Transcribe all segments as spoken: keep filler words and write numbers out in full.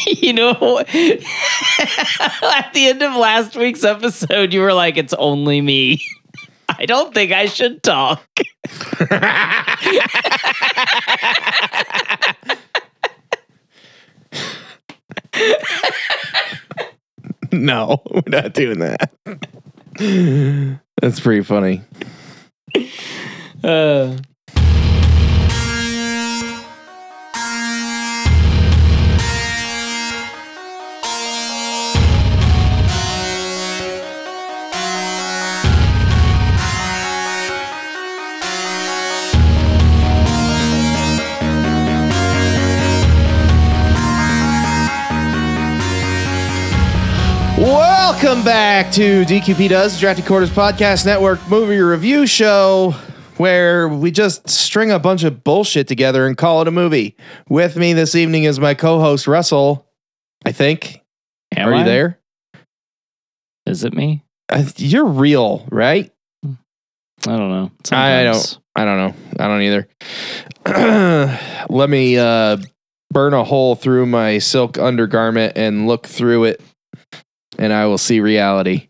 You know, at the end of last week's episode, you were like, it's only me. I don't think I should talk. No, we're not doing that. That's pretty funny. Uh... Welcome back to D Q P Does, Drafty Quarters Podcast Network movie review show, where we just string a bunch of bullshit together and call it a movie. With me this evening is my co-host Russell, I think. Am Are I? you there? Is it me? Uh, you're real, right? I don't know. I Sometimes. don't. I don't know. I don't either. Let me uh, burn a hole through my silk undergarment and look through it, and I will see reality.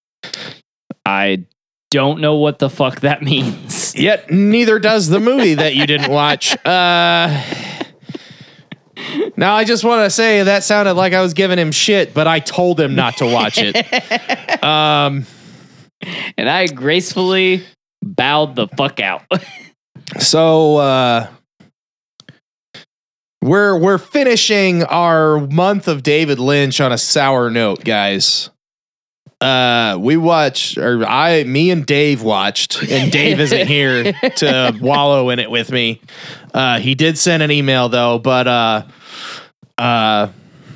I don't know what the fuck that means. Yet neither does the movie that you didn't watch. Uh, now, I just want to say that sounded like I was giving him shit, but I told him not to watch it. Um, and I gracefully bowed the fuck out. so uh, we're we're finishing our month of David Lynch on a sour note, guys. Uh, we watched, or I, me and Dave watched, and Dave isn't here to wallow in it with me. Uh, he did send an email though, but uh, uh,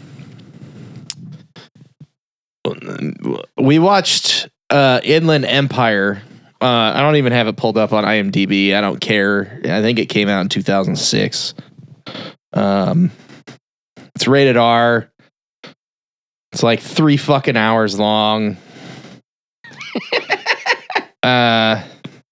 we watched uh, Inland Empire. Uh, I don't even have it pulled up on IMDb. I don't care. I think it came out in two thousand six. Um, it's rated R. It's like three fucking hours long. uh,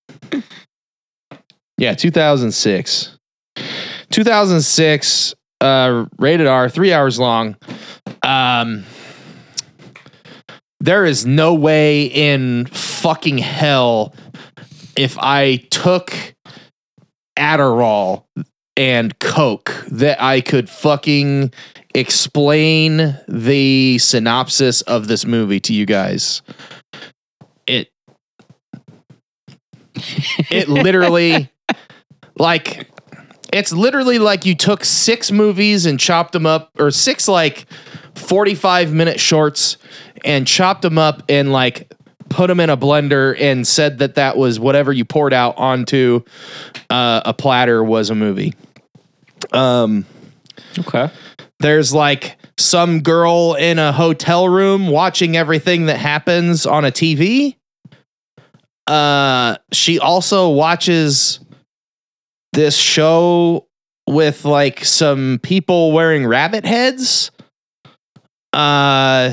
yeah, two thousand six. two thousand six, uh, rated R, three hours long. Um, there is no way in fucking hell if I took Adderall and Coke that I could fucking explain the synopsis of this movie to you guys. It it literally like it's literally like you took six movies and chopped them up, or six like forty-five minute shorts and chopped them up and like put them in a blender and said that that was whatever you poured out onto uh, a platter was a movie. Um Okay. There's like some girl in a hotel room watching everything that happens on a T V. Uh, she also watches this show with like some people wearing rabbit heads. Uh,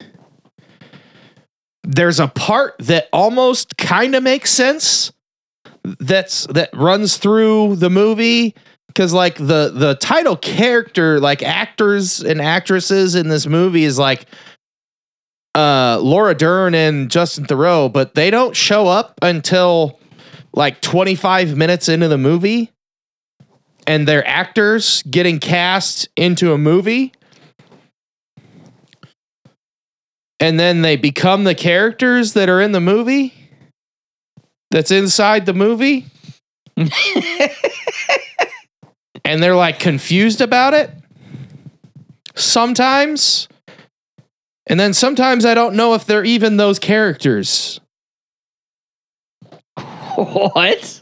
there's a part that almost kind of makes sense. That's that runs through the movie. Because like the the title character, like actors and actresses in this movie is like uh, Laura Dern and Justin Theroux, but they don't show up until like twenty-five minutes into the movie, and they're actors getting cast into a movie, and then they become the characters that are in the movie that's inside the movie. And they're like confused about it sometimes. And then sometimes I don't know if they're even those characters. What?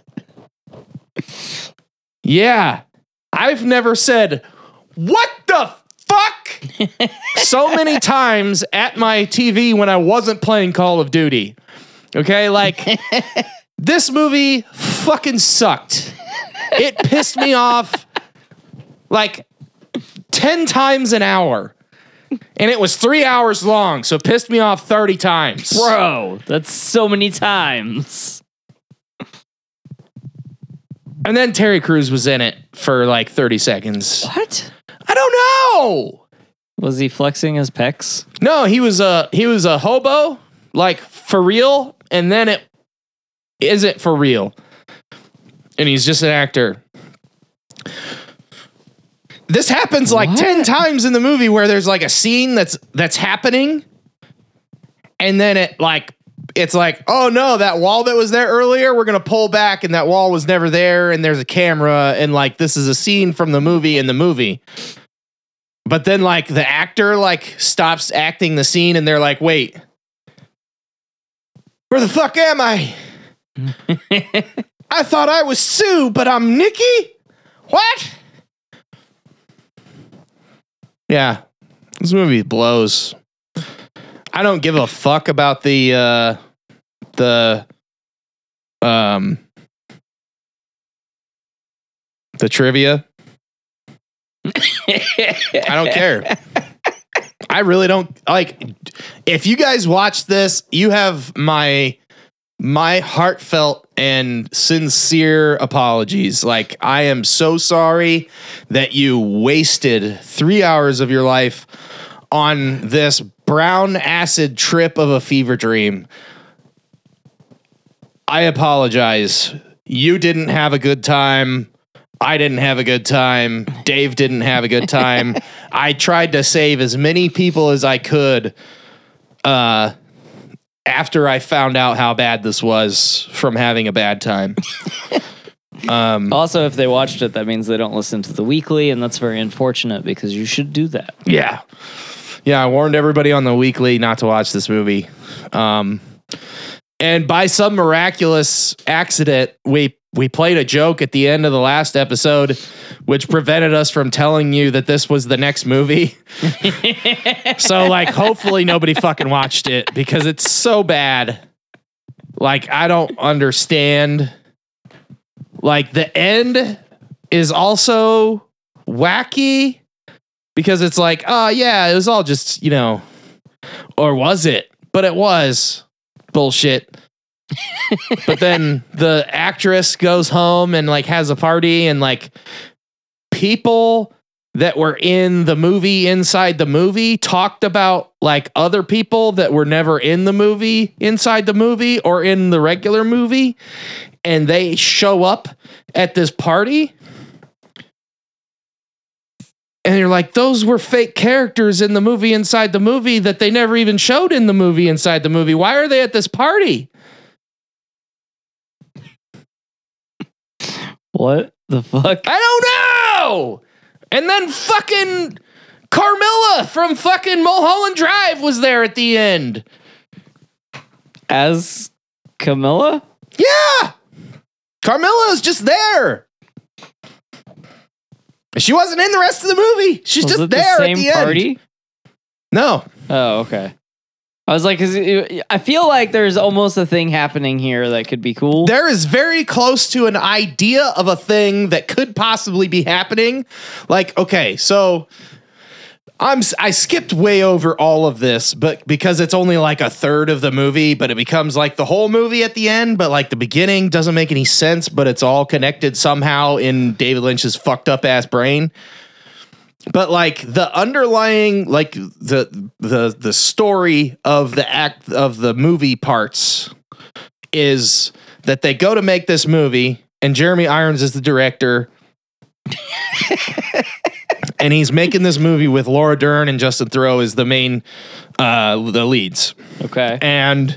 Yeah. I've never said, what the fuck? so many times at my T V when I wasn't playing Call of Duty. Okay, like this movie fucking sucked. It pissed me off like ten times an hour. And it was three hours long, so it pissed me off thirty times. Bro, that's so many times. And then Terry Crews was in it for like thirty seconds. What? I don't know. Was he flexing his pecs? No, he was a he was a hobo, like for real, and then it isn't for real. And he's just an actor. This happens like what? ten times in the movie where there's like a scene that's that's happening, and then it like it's like, oh no, that wall that was there earlier, we're gonna pull back, and that wall was never there, and there's a camera, and like this is a scene from the movie in the movie. But then like the actor like stops acting the scene, and they're like, wait, where the fuck am I? I thought I was Sue, but I'm Nikki? What? Yeah, this movie blows. I don't give a fuck about the uh, the um the trivia. I don't care. I really don't like. If you guys watch this, you have my my heartfelt and sincere apologies. Like, I am so sorry that you wasted three hours of your life on this brown acid trip of a fever dream. I apologize. You didn't have a good time. I didn't have a good time. Dave didn't have a good time. I tried to save as many people as I could uh, after I found out how bad this was from having a bad time. Um, also, if they watched it, that means they don't listen to the weekly, and that's very unfortunate because you should do that. Yeah. Yeah, I warned everybody on the weekly not to watch this movie. Um, and by some miraculous accident, we we played a joke at the end of the last episode, which prevented us from telling you that this was the next movie. So, like, hopefully nobody fucking watched it because it's so bad. Like, I don't understand. Like, the end is also wacky because it's like, oh, yeah, it was all just, you know, or was it? But it was bullshit. But then the actress goes home and like has a party, and like people that were in the movie inside the movie talked about like other people that were never in the movie inside the movie or in the regular movie, and they show up at this party. And you're like, those were fake characters in the movie inside the movie that they never even showed in the movie inside the movie. Why are they at this party? What the fuck? I don't know. And then fucking Carmilla from fucking Mulholland Drive was there at the end. As Camilla? Yeah. Carmilla is just there. She wasn't in the rest of the movie. She's was just it there the same at the party? end. No. Oh, okay. I was like, cause it, I feel like there's almost a thing happening here that could be cool. There is very close to an idea of a thing that could possibly be happening. Like, okay, so I'm I skipped way over all of this, but because it's only like a third of the movie, but it becomes like the whole movie at the end, but like the beginning doesn't make any sense, but it's all connected somehow in David Lynch's fucked up ass brain. But like the underlying, like the the the story of the act of the movie parts is that they go to make this movie, and Jeremy Irons is the director, and he's making this movie with Laura Dern and Justin Theroux as the main uh, the leads. Okay, and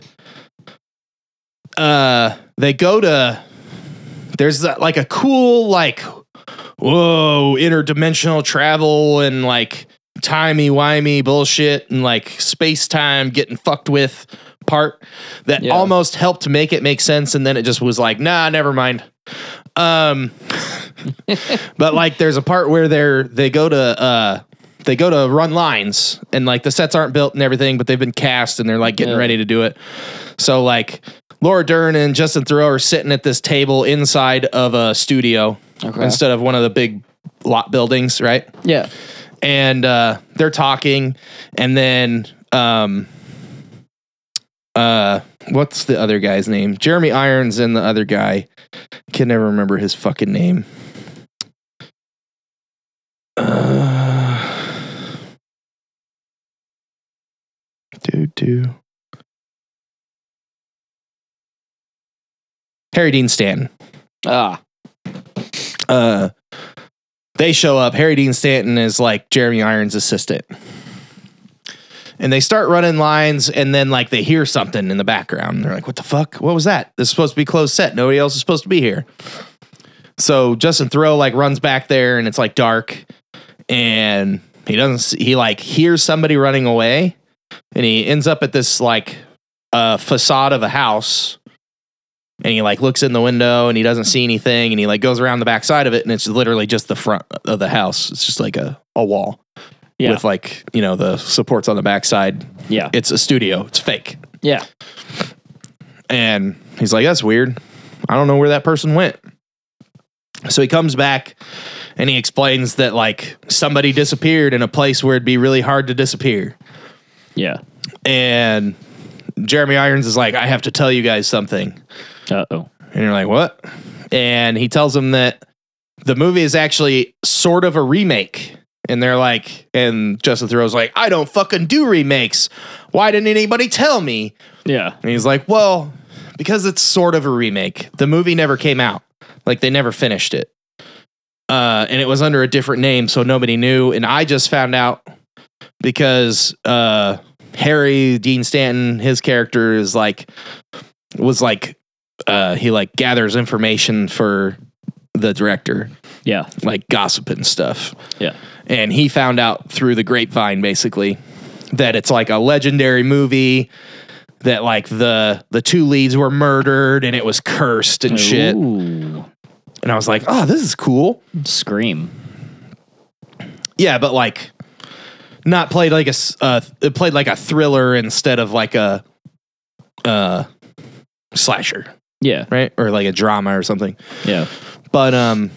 uh, they go to there's like a cool like. Whoa, interdimensional travel and like timey-wimey bullshit and like space-time getting fucked with part that yeah. almost helped to make it make sense, and then it just was like, nah, never mind. Um, but like there's a part where they're they go to uh they go to run lines, and like the sets aren't built and everything, but they've been cast and they're like getting yeah. ready to do it. So like Laura Dern and Justin Theroux are sitting at this table inside of a studio. Okay. Instead of one of the big lot buildings, right? Yeah. And uh, they're talking, and then um, uh, what's the other guy's name? Jeremy Irons and the other guy. Can never remember his fucking name. Uh, do, do. Harry Dean Stanton. Ah. Uh, they show up. Harry Dean Stanton is like Jeremy Irons' assistant. And they start running lines, and then like they hear something in the background. They're like, what the fuck? What was that? This is supposed to be closed set. Nobody else is supposed to be here. So Justin Theroux like runs back there, and it's like dark, and he doesn't see, he like hears somebody running away, and he ends up at this like uh, facade of a house. And he like looks in the window and he doesn't see anything. And he like goes around the back side of it. And it's literally just the front of the house. It's just like a, a wall yeah. with like, you know, the supports on the back side. Yeah. It's a studio. It's fake. Yeah. And he's like, that's weird. I don't know where that person went. So he comes back and he explains that like somebody disappeared in a place where it'd be really hard to disappear. Yeah. And Jeremy Irons is like, I have to tell you guys something. Uh-oh. And you're like, what? And he tells them that the movie is actually sort of a remake. And they're like, and Justin Theroux's like, I don't fucking do remakes. Why didn't anybody tell me? Yeah. And he's like, well, because it's sort of a remake. The movie never came out. Like, they never finished it. Uh, and it was under a different name, so nobody knew. And I just found out because uh, Harry Dean Stanton, his character is like, was like, uh, he like gathers information for the director. Yeah. Like gossip and stuff. Yeah. And he found out through the grapevine, basically, that it's like a legendary movie, that like the the two leads were murdered and it was cursed and shit. Ooh. And I was like, oh, this is cool. Scream. Yeah, but like not played like a uh, it played like a thriller instead of like a uh slasher. Yeah. Right? Or like a drama or something. Yeah. But um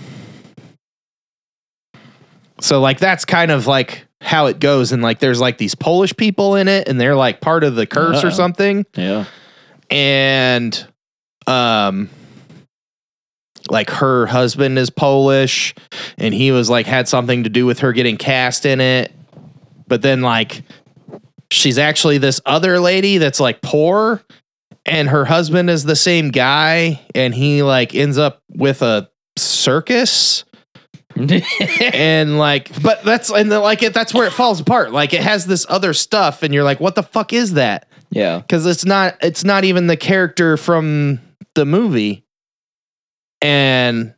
so like that's kind of like how it goes, and like there's like these Polish people in it and they're like part of the curse Uh-oh. or something. Yeah. And um like her husband is Polish and he was like had something to do with her getting cast in it. But then like she's actually this other lady that's like poor, and her husband is the same guy, and he like ends up with a circus. And like, but that's and the, like it that's where it falls apart. Like it has this other stuff and you're like, what the fuck is that? Yeah. Because it's not it's not even the character from the movie. And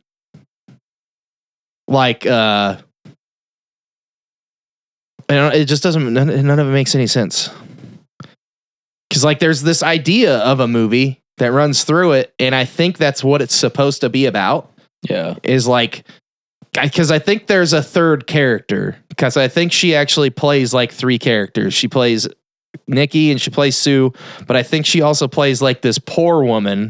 like uh I don't, it just doesn't none, none of it makes any sense. Because like there's this idea of a movie that runs through it, and I think that's what it's supposed to be about. Yeah. Is like, because I think there's a third character, because I think she actually plays like three characters. She plays Nikki and she plays Sue, but I think she also plays like this poor woman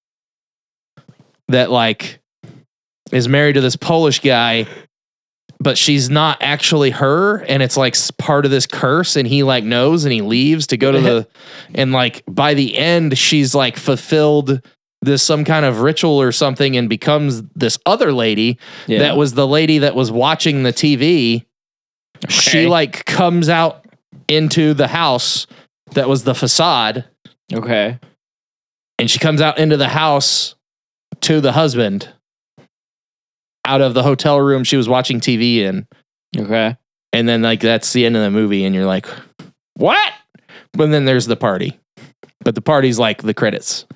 that like is married to this Polish guy, but she's not actually her, and it's like part of this curse, and he like knows, and he leaves to go to the, and like by the end she's like fulfilled this some kind of ritual or something and becomes this other lady yeah. that was the lady that was watching the T V. Okay. She like comes out into the house that was the facade. Okay. And she comes out into the house to the husband out of the hotel room she was watching T V in. Okay. And then like that's the end of the movie and you're like, what? But then there's the party. But the party's like the credits.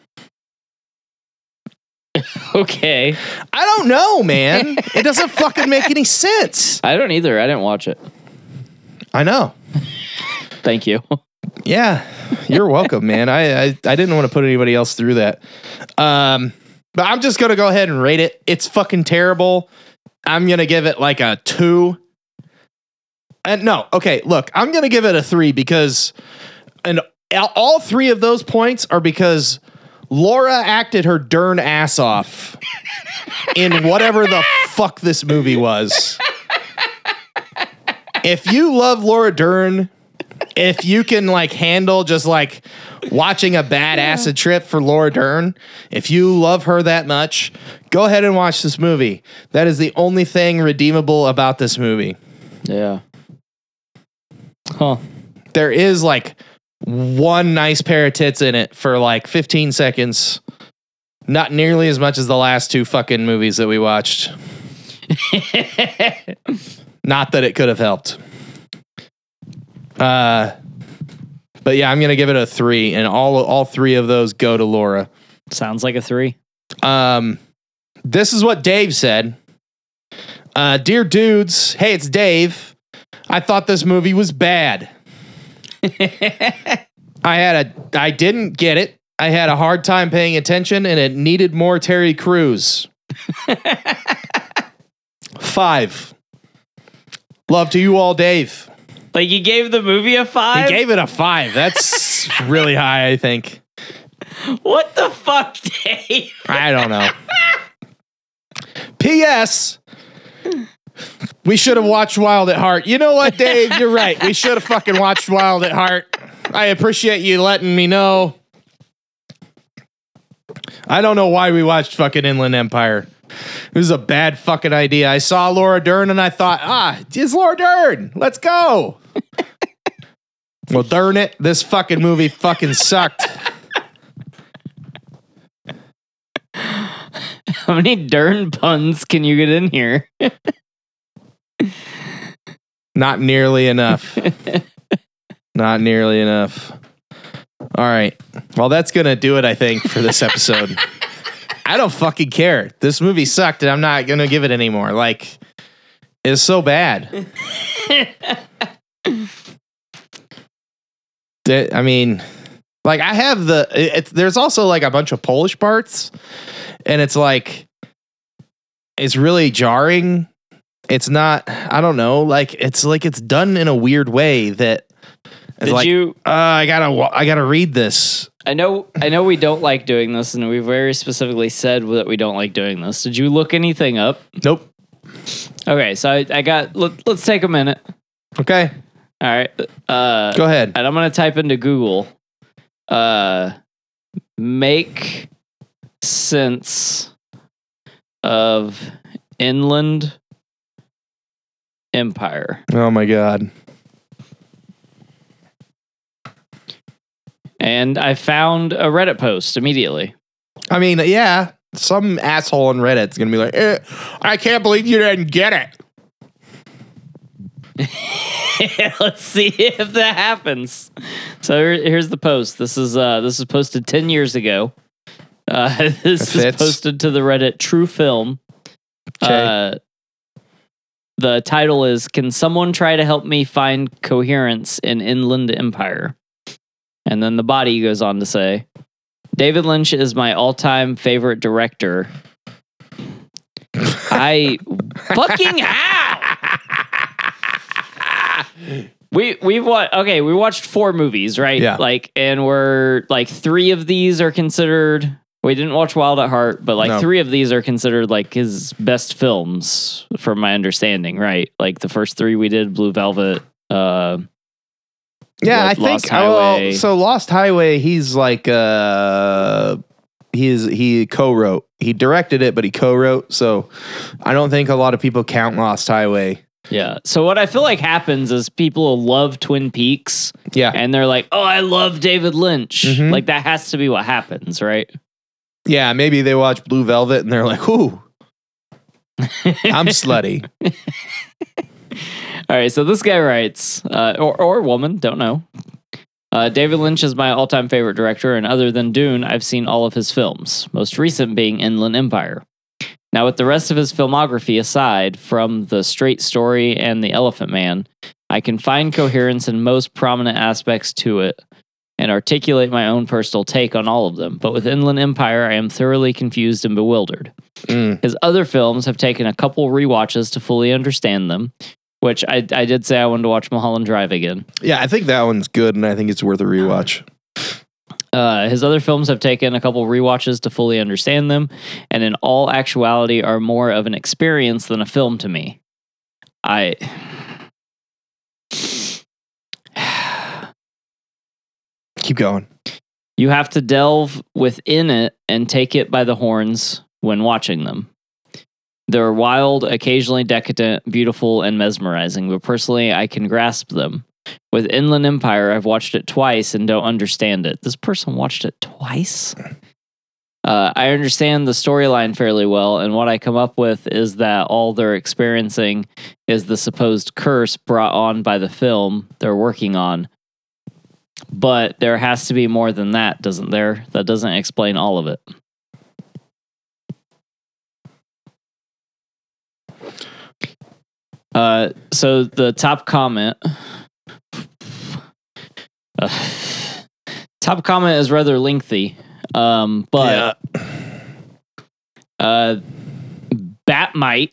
Okay. I don't know, man. It doesn't fucking make any sense. I don't either. I didn't watch it. I know. Thank you. Yeah. You're welcome, man. I, I I didn't want to put anybody else through that. Um, but I'm just going to go ahead and rate it. It's fucking terrible. I'm going to give it like a two. And no, okay, look, I'm going to give it a three because and all three of those points are because Laura acted her darn ass off in whatever the fuck this movie was. If you love Laura Dern, if you can like handle just like watching a bad acid trip for Laura Dern, if you love her that much, go ahead and watch this movie. That is the only thing redeemable about this movie. Yeah. Huh. There is like one nice pair of tits in it for like fifteen seconds. Not nearly as much as the last two fucking movies that we watched. Not that it could have helped. Uh, but yeah, I'm gonna give it a three, and all all three of those go to Laura. Sounds like a three. Um, this is what Dave said. Uh, dear dudes, hey, it's Dave. I thought this movie was bad. I had a, I didn't get it. I had a hard time paying attention, and it needed more Terry Crews. Five. Love to you all, Dave. Like, you gave the movie a five? He gave it a five. That's really high, I think. What the fuck, Dave? I don't know. P S We should have watched Wild at Heart. You know what, Dave? You're right. We should have fucking watched Wild at Heart. I appreciate you letting me know. I don't know why we watched fucking Inland Empire. It was a bad fucking idea. I saw Laura Dern and I thought, ah, it's Laura Dern. Let's go. Well, darn it. This fucking movie fucking sucked. How many Dern puns can you get in here? Not nearly enough. Not nearly enough. All right. Well, that's going to do it, I think, for this episode. I don't fucking care. This movie sucked, and I'm not going to give it anymore. Like, it's so bad. I mean, like, I have the... It's, there's also, like, a bunch of Polish parts, and it's, like... It's really jarring. It's not... I don't know. Like, it's like it's done in a weird way that... Did like, you? Uh, I gotta. I gotta read this. I know. I know we don't like doing this, and we very specifically said that we don't like doing this. Did you look anything up? Nope. Okay, so I, I got. Let, let's take a minute. Okay. All right. Uh, Go ahead. And I'm gonna type into Google. Uh, make sense of Inland Empire. Oh my god. And I found a Reddit post immediately. I mean, yeah, some asshole on Reddit's gonna be like, eh, "I can't believe you didn't get it." Let's see if that happens. So here, here's the post. This is uh, this is posted ten years ago. Uh, this is posted to the Reddit True Film. Okay. Uh, the title is, "Can someone try to help me find coherence in Inland Empire?" And then the body goes on to say, "David Lynch is my all-time favorite director." I fucking how? we we've watched okay, we watched four movies, right? Yeah. Like, and we're like three of these are considered. We didn't watch Wild at Heart, but like No. three of these are considered like his best films, from my understanding, right? Like the first three we did, Blue Velvet. Uh, Yeah, I Lost think. Highway. Well, so Lost Highway, he's like, uh, he's he co-wrote. He directed it, but he co-wrote. So I don't think a lot of people count Lost Highway. Yeah. So what I feel like happens is people love Twin Peaks. Yeah. And they're like, oh, I love David Lynch. Mhm. Like, that has to be what happens, right? Yeah, maybe they watch Blue Velvet and they're like, "Ooh, I'm slutty." All right. So this guy writes, uh, or, or woman, don't know. Uh, David Lynch is my all-time favorite director, and other than Dune, I've seen all of his films, most recent being Inland Empire. Now, with the rest of his filmography aside from The Straight Story and The Elephant Man, I can find coherence in most prominent aspects to it and articulate my own personal take on all of them. But with Inland Empire, I am thoroughly confused and bewildered. Mm. His other films have taken a couple rewatches to fully understand them, which I, I did say I wanted to watch Mulholland Drive again. Yeah, I think that one's good, and I think it's worth a rewatch. Uh, his other films have taken a couple rewatches to fully understand them, and in all actuality are more of an experience than a film to me. I... Keep going. You have to delve within it and take it by the horns when watching them. They're wild, occasionally decadent, beautiful, and mesmerizing, but personally, I can grasp them. With Inland Empire, I've watched it twice and don't understand it. This person watched it twice? Uh, I understand the storyline fairly well, and what I come up with is that all they're experiencing is the supposed curse brought on by the film they're working on. But there has to be more than that, doesn't there? That doesn't explain all of it. Uh, so the top comment... Uh, top comment is rather lengthy, um, but yeah. uh, Batmite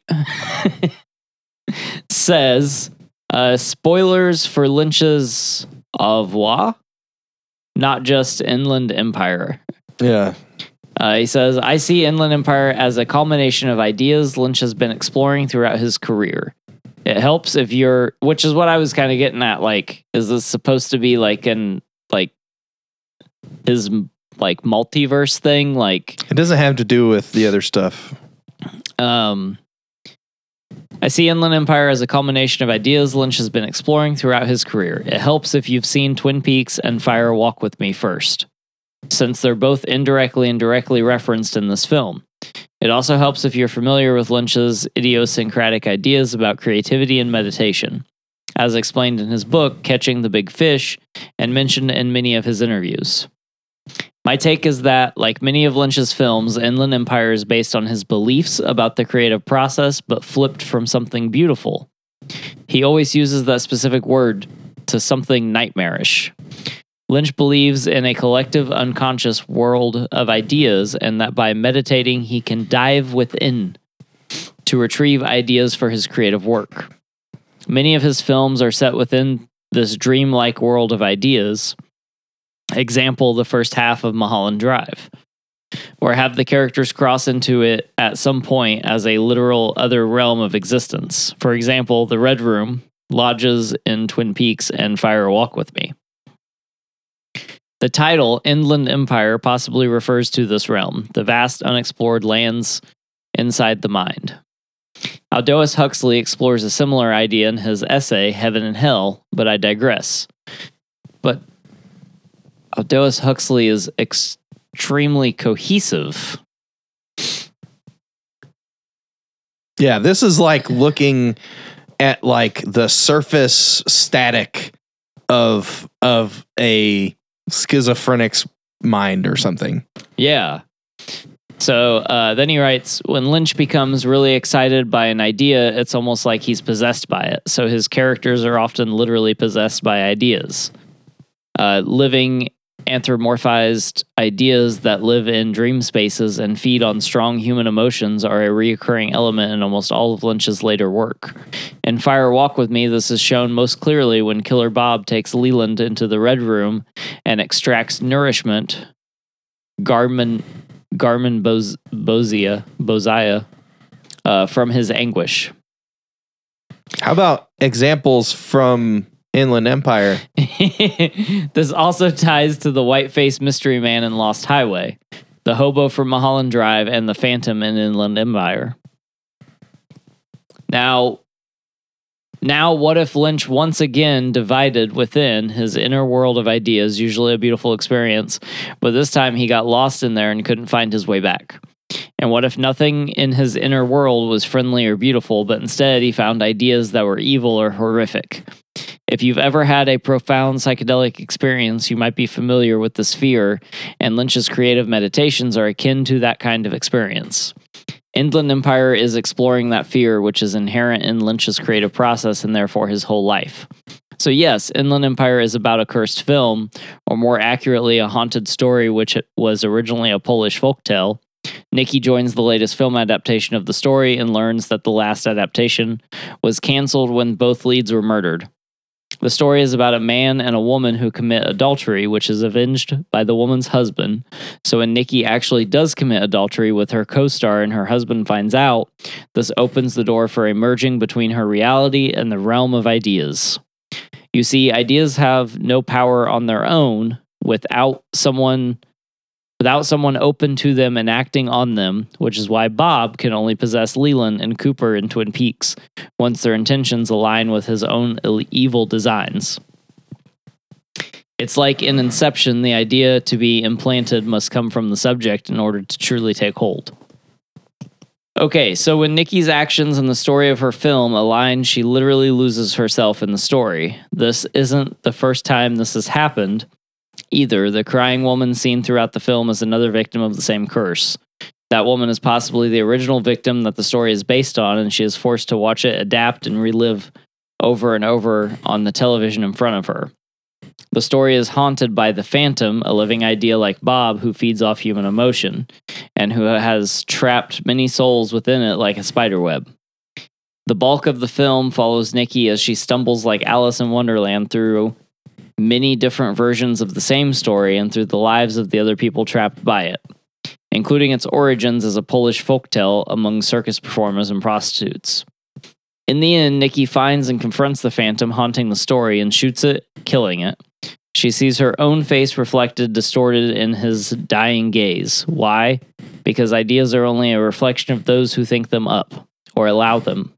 says uh, spoilers for Lynch's Au revoir, not just Inland Empire. Yeah. Uh, he says, I see Inland Empire as a culmination of ideas Lynch has been exploring throughout his career. It helps if you're, which is what I was kind of getting at. Like, is this supposed to be like an, like, his, like, multiverse thing? Like, it doesn't have to do with the other stuff. Um, I see Inland Empire as a culmination of ideas Lynch has been exploring throughout his career. It helps if you've seen Twin Peaks and Fire Walk with Me first, since they're both indirectly and directly referenced in this film. It also helps if you're familiar with Lynch's idiosyncratic ideas about creativity and meditation, as explained in his book, Catching the Big Fish, and mentioned in many of his interviews. My take is that, like many of Lynch's films, Inland Empire is based on his beliefs about the creative process, but flipped from something beautiful. He always uses that specific word to something nightmarish. Lynch believes in a collective unconscious world of ideas, and that by meditating he can dive within to retrieve ideas for his creative work. Many of his films are set within this dreamlike world of ideas. Example, the first half of Mulholland Drive, or have the characters cross into it at some point as a literal other realm of existence. For example, the Red Room, lodges in Twin Peaks, and Fire Walk with Me. The title, Inland Empire, possibly refers to this realm, the vast unexplored lands inside the mind. Aldous Huxley explores a similar idea in his essay, Heaven and Hell, but I digress. But Aldous Huxley is extremely cohesive. Yeah, this is like looking at like the surface static of of a schizophrenic's mind or something. Yeah. So uh, then he writes, when Lynch becomes really excited by an idea, it's almost like he's possessed by it. So his characters are often literally possessed by ideas. Uh, living anthropomorphized ideas that live in dream spaces and feed on strong human emotions are a recurring element in almost all of Lynch's later work. In Fire Walk with Me, this is shown most clearly when Killer Bob takes Leland into the Red Room and extracts nourishment, Garmin, Garmin Boz, Bozia, Bozia, uh, from his anguish. How about examples from Inland Empire? This also ties to the white-faced mystery man in Lost Highway, the hobo from Mulholland Drive, and the Phantom in Inland Empire. Now, now, what if Lynch once again divided within his inner world of ideas, usually a beautiful experience, but this time he got lost in there and couldn't find his way back? And what if nothing in his inner world was friendly or beautiful, but instead he found ideas that were evil or horrific? If you've ever had a profound psychedelic experience, you might be familiar with this fear, and Lynch's creative meditations are akin to that kind of experience. Inland Empire is exploring that fear, which is inherent in Lynch's creative process and therefore his whole life. So yes, Inland Empire is about a cursed film, or more accurately, a haunted story which was originally a Polish folktale. Nikki joins the latest film adaptation of the story and learns that the last adaptation was canceled when both leads were murdered. The story is about a man and a woman who commit adultery, which is avenged by the woman's husband. So when Nikki actually does commit adultery with her co-star and her husband finds out, this opens the door for a merging between her reality and the realm of ideas. You see, ideas have no power on their own without someone without someone open to them and acting on them, which is why Bob can only possess Leland and Cooper in Twin Peaks once their intentions align with his own evil designs. It's like in Inception, the idea to be implanted must come from the subject in order to truly take hold. Okay, so when Nikki's actions and the story of her film align, she literally loses herself in the story. This isn't the first time this has happened either. The crying woman seen throughout the film is another victim of the same curse. That woman is possibly the original victim that the story is based on, and she is forced to watch it adapt and relive over and over on the television in front of her. The story is haunted by the Phantom, a living idea like Bob who feeds off human emotion, and who has trapped many souls within it like a spiderweb. The bulk of the film follows Nikki as she stumbles like Alice in Wonderland through many different versions of the same story and through the lives of the other people trapped by it, including its origins as a Polish folktale among circus performers and prostitutes. In the end, Nikki finds and confronts the Phantom haunting the story and shoots it, killing it. She sees her own face reflected, distorted in his dying gaze. Why? Because ideas are only a reflection of those who think them up, or allow them.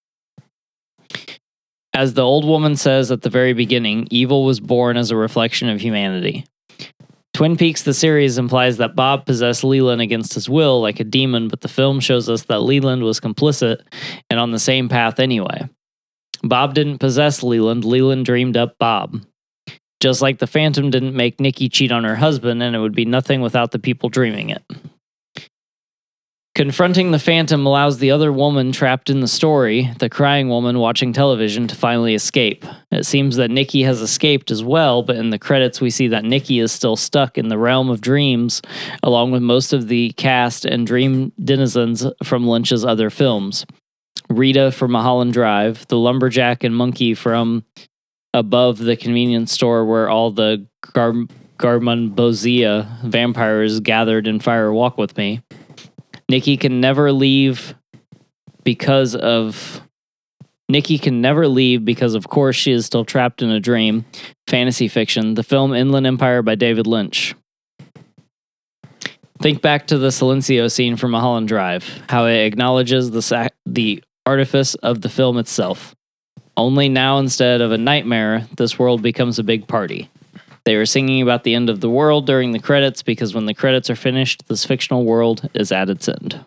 As the old woman says at the very beginning, evil was born as a reflection of humanity. Twin Peaks, the series, implies that Bob possessed Leland against his will like a demon, but the film shows us that Leland was complicit and on the same path anyway. Bob didn't possess Leland, Leland dreamed up Bob. Just like the Phantom didn't make Nikki cheat on her husband, and it would be nothing without the people dreaming it. Confronting the Phantom allows the other woman trapped in the story, the crying woman watching television, to finally escape. It seems that Nikki has escaped as well, but in the credits we see that Nikki is still stuck in the realm of dreams, along with most of the cast and dream denizens from Lynch's other films. Rita from Mulholland Drive, the lumberjack and monkey from above the convenience store where all the Gar- Garmonbozia vampires gathered in Fire Walk with Me. Nikki can never leave because of... Nikki can never leave because, of course, she is still trapped in a dream. Fantasy fiction. The film Inland Empire by David Lynch. Think back to the Silencio scene from Mulholland Drive, how it acknowledges the sac- the artifice of the film itself. Only now, instead of a nightmare, this world becomes a big party. They were singing about the end of the world during the credits because when the credits are finished, this fictional world is at its end.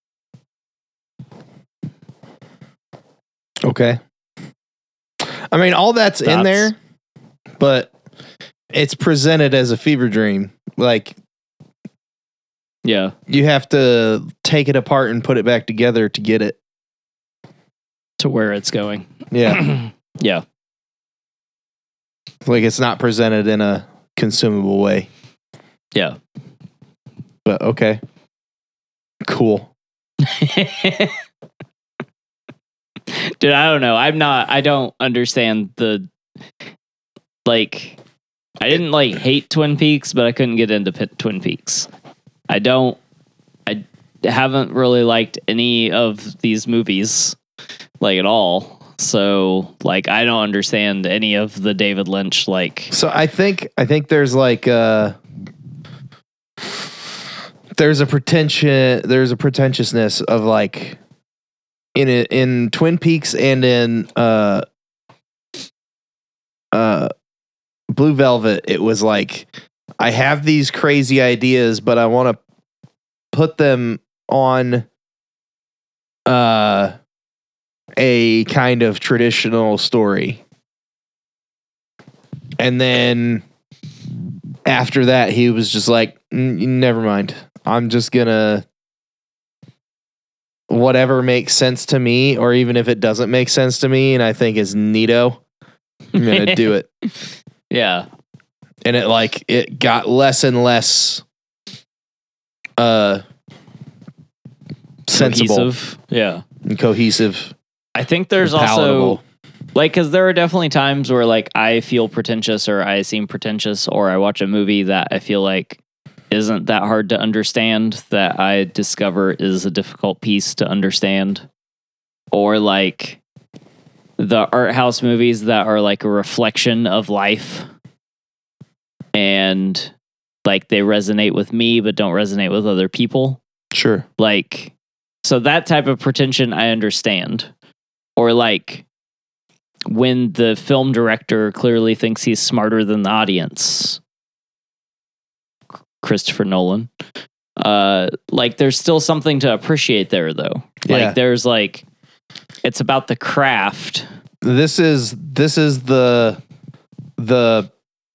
Okay. I mean, all that's Thoughts? in there, but it's presented as a fever dream. Like, Yeah. you have to take it apart and put it back together to get it. To where it's going. Yeah. Yeah. Like, it's not presented in a consumable way. Yeah. But okay. Cool. Dude, I don't know. I'm not, I don't understand the, like, I didn't, like, hate Twin Peaks, but I couldn't get into P- Twin Peaks. I don't, I haven't really liked any of these movies, like, at all. So, like, I don't understand any of the David Lynch, like... So I think I think there's like uh there's a pretension there's a pretentiousness of like in it in Twin Peaks and in uh uh Blue Velvet. It was like, I have these crazy ideas, but I want to put them on uh a kind of traditional story. And then after that, he was just like, never mind. I'm just gonna, whatever makes sense to me, or even if it doesn't make sense to me and I think is neato, I'm gonna do it. Yeah. And it like, it got less and less uh sensible Cohesive. Yeah. and cohesive. I think there's and also, palatable. like, because there are definitely times where, like, I feel pretentious or I seem pretentious or I watch a movie that I feel like isn't that hard to understand that I discover is a difficult piece to understand. Or, like, the art house movies that are, like, a reflection of life. And, like, they resonate with me but don't resonate with other people. Sure. Like, so that type of pretension I understand. Or, like, when the film director clearly thinks he's smarter than the audience. Christopher Nolan. Uh, like there's still something to appreciate there though. Like Yeah. there's like, it's about the craft. This is this is the the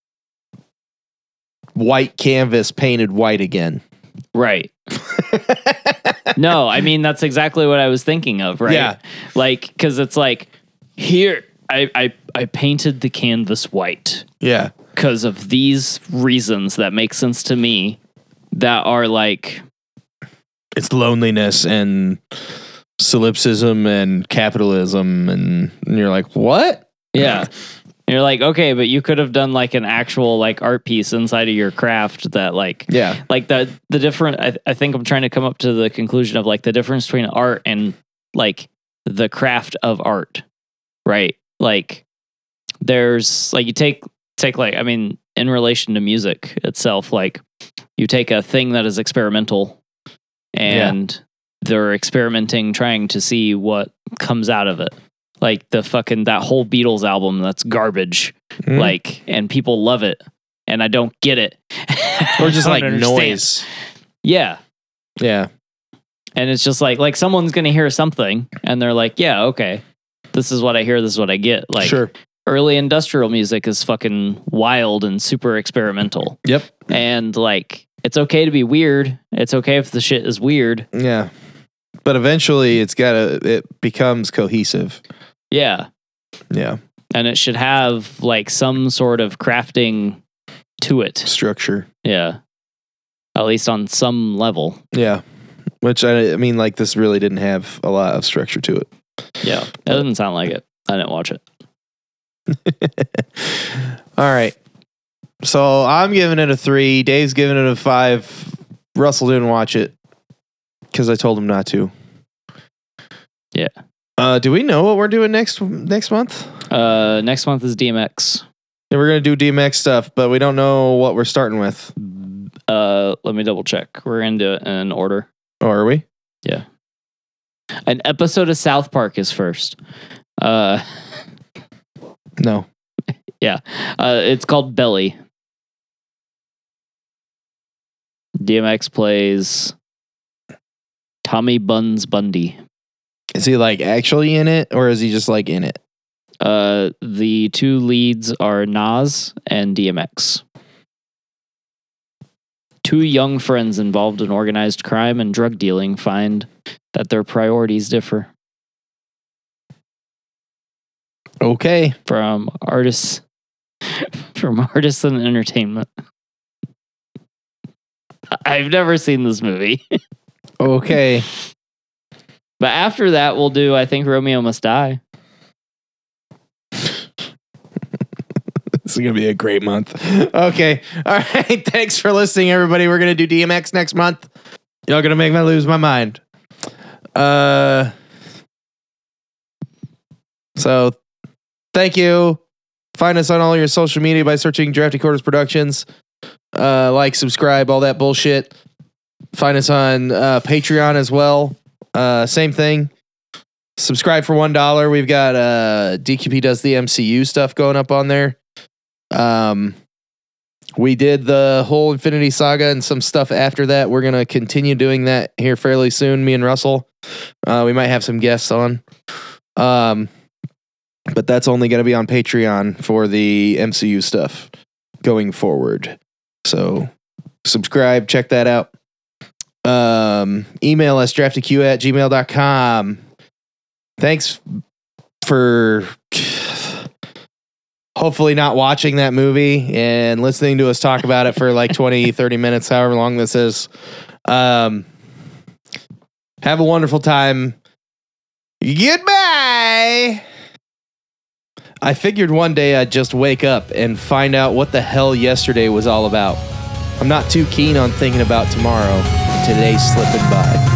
white canvas painted white again. Right. No, I mean, that's exactly what I was thinking of, right? Yeah. Like, because it's like, here, I, I, I painted the canvas white Yeah. because of these reasons that make sense to me that are like, It's loneliness and solipsism and capitalism, and, and you're like, what? yeah. And you're like, okay, but you could have done like an actual like art piece inside of your craft that like, Yeah. like the, the different, I, I think I'm trying to come up to the conclusion of like the difference between art and like the craft of art, right? Like there's like, you take, take like, I mean, in relation to music itself, like you take a thing that is experimental and yeah. they're experimenting, trying to see what comes out of it. Like the fucking, that whole Beatles album, that's garbage. Mm. Like, and people love it. And I don't get it. Or just like understand. Noise. Yeah. Yeah. And it's just like, like someone's going to hear something and they're like, yeah, okay. This is what I hear. This is what I get. Like sure. Early industrial music is fucking wild and super experimental. Yep. And like, it's okay to be weird. It's okay if the shit is weird. Yeah. But eventually it's gotta, it becomes cohesive. Yeah. Yeah. And it should have like some sort of crafting to it. Structure. Yeah. At least on some level. Yeah. Which I, I mean, like this really didn't have a lot of structure to it. Yeah. It doesn't sound like it. I didn't watch it. All right. So I'm giving it a three. Dave's giving it a five. Russell didn't watch it because I told him not to. Yeah. Uh, do we know what we're doing next next month? Uh, next month is D M X. Yeah, we're gonna do D M X stuff, but we don't know what we're starting with. Uh, let me double check. We're gonna do it in order. Oh, are we? Yeah. An episode of South Park is first. Uh, no. Yeah. Uh, it's called Belly. D M X plays Tommy Buns Bundy. Is he like actually in it, or is he just like in it? Uh, the two leads are Nas and D M X. Two young friends involved in organized crime and drug dealing find that their priorities differ. Okay. From artists, from artists and entertainment. I've never seen this movie. Okay. But after that, we'll do, I think, Romeo Must Die. This is going to be a great month. Okay. All right. Thanks for listening, everybody. We're going to do D M X next month. Y'all going to make me lose my mind. Uh. So, thank you. Find us on all your social media by searching Drafty Quarters Productions. Uh, like, subscribe, all that bullshit. Find us on uh, Patreon as well. Uh, same thing. Subscribe for one dollar. We've got uh, D Q P does the M C U stuff going up on there. Um, we did the whole Infinity Saga and some stuff after that. We're gonna continue doing that here fairly soon. Me and Russell. Uh, we might have some guests on. Um, but that's only gonna be on Patreon for the M C U stuff going forward. So subscribe. Check that out. Um, email us draftyq at gmail dot com. Thanks for hopefully not watching that movie and listening to us talk about it for like twenty, thirty minutes, however long this is. Um, have a wonderful time. Goodbye. I figured one day I'd just wake up and find out what the hell yesterday was all about. I'm not too keen on thinking about tomorrow. Today's slipping by.